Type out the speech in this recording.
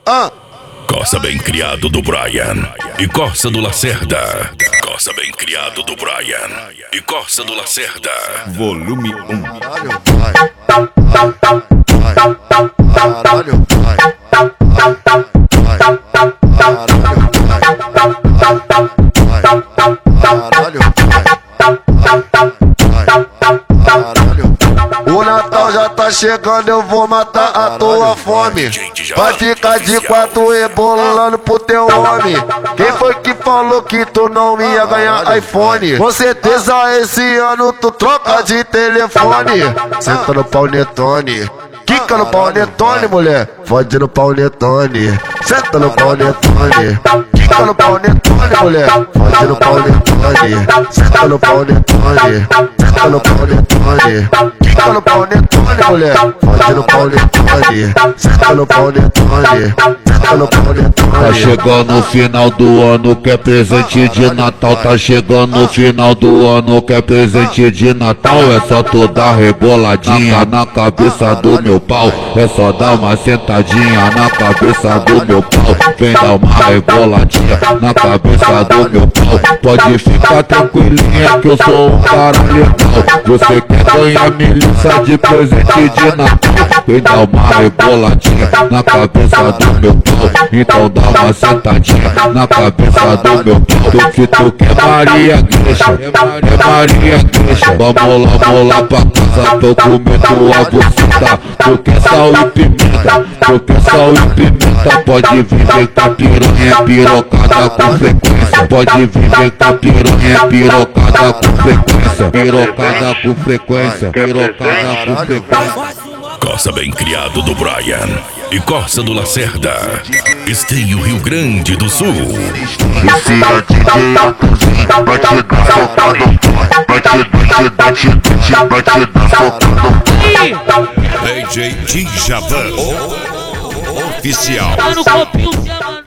Corsa bem criado do Brian e Corsa do Lacerda. Corsa bem criado do Brian e Corsa do Lacerda. Volume 1. Caralho, o Natal já tá chegando, eu vou matar a tua fome. Vai ficar de quatro rebolando pro teu homem. Quem foi que falou que tu não ia ganhar iPhone? Com certeza esse ano tu troca de telefone. Senta no paunetone, quica no paunetone, mulher. Fode no paunetone. Senta no paunetone, quica no paunetone, mulher. Fode no paunetone. Senta no paunetone. Senta no paunetone, quica no paunetone, mulher. Fode no paunetone. Senta no paunetone. Senta no paunetone. Tá chegando o final do ano, quer presente de Natal. Tá chegando o final do ano, quer presente de Natal. É só tu dar reboladinha na cabeça do meu pau. É só dar uma sentadinha na cabeça do meu pau. Vem dar uma reboladinha na cabeça do meu pau. Pode ficar tranquilinha que eu sou um cara legal. Você quer ganhar milícia de presente de Natal? Vem dar uma reboladinha na cabeça do meu pau. Então dá uma sentadinha na cabeça do meu pau. Que tu quer Maria Greixa, é Maria Greixa. Vamos lá pra casa, tô comendo a buceta. Tu quer sal e pimenta, tu quer sal e pimenta. Pode vir, vem cá piranha, pirocada com frequência. Pode vir, vem cá piranha, pirocada com frequência. Pirocada com frequência, pirocada com frequência. Corsa bem criado do Brian e Corsa do Lacerda. Esteio Rio Grande do Sul. Esse é DJ Altozinho, vai te dar socado. Vai te dar socado. DJ Djavan Oficial. Tá no copinho,